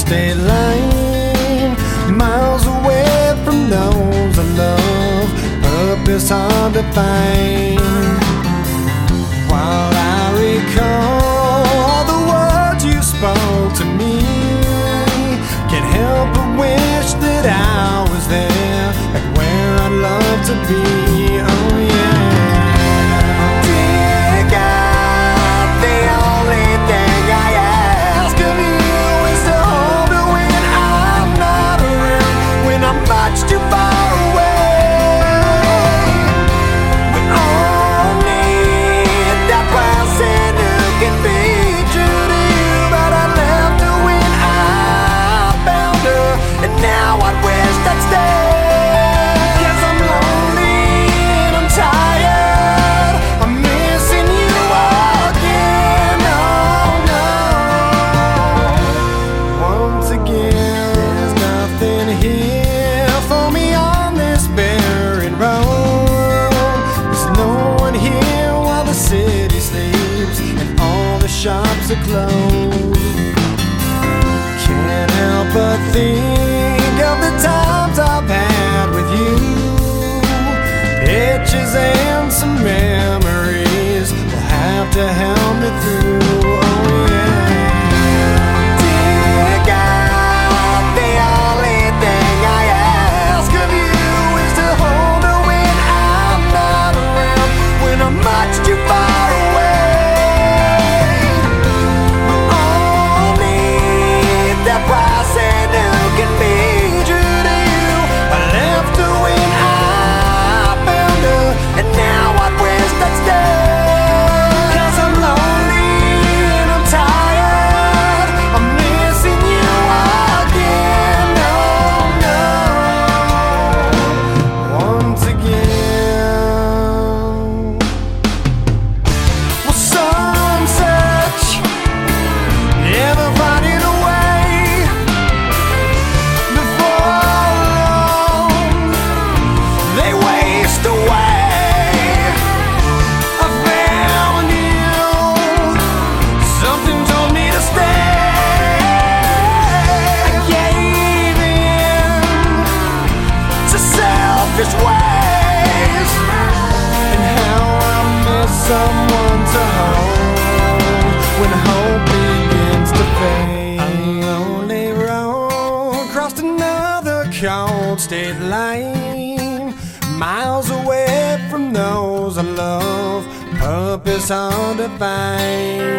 state line, miles away from those I love, purpose hard to find. While I recall the words you spoke to me, can't help but wish that I was there, like where I'd love to be. Oh yeah. Dear God, the only thing I ask of you is to hold me when I'm not around, when I'm much too far away. We all need that person who can be true to you, but I left her when I found her, and now I wish I'd stay. 'Cause I'm lonely and I'm tired, I'm missing you again. Oh no. Once again, there's nothing here for me on this barren road. There's no one here while the city sleeps and all the shops are closed. Can't help but think of the times I've had with you, pictures and some memories will have to help me through. Oh yeah. Dear God, the only thing I ask of you is to hold her when I'm not around, when I'm much too far away. We all need that person who can be true to you. I left her when I found her, and now I wish I'd stay. 'Cause I'm lonely and I'm tired, I'm missing you again. Oh no. Once again. Well, some search, never finding a way. Before long, they waste away. I found you, something told me to stay. I gave in to selfish ways, and how I miss someone to hold when hope begins to fade. A lonely road crossed another cold state line, miles away from those I love, purpose hard to find.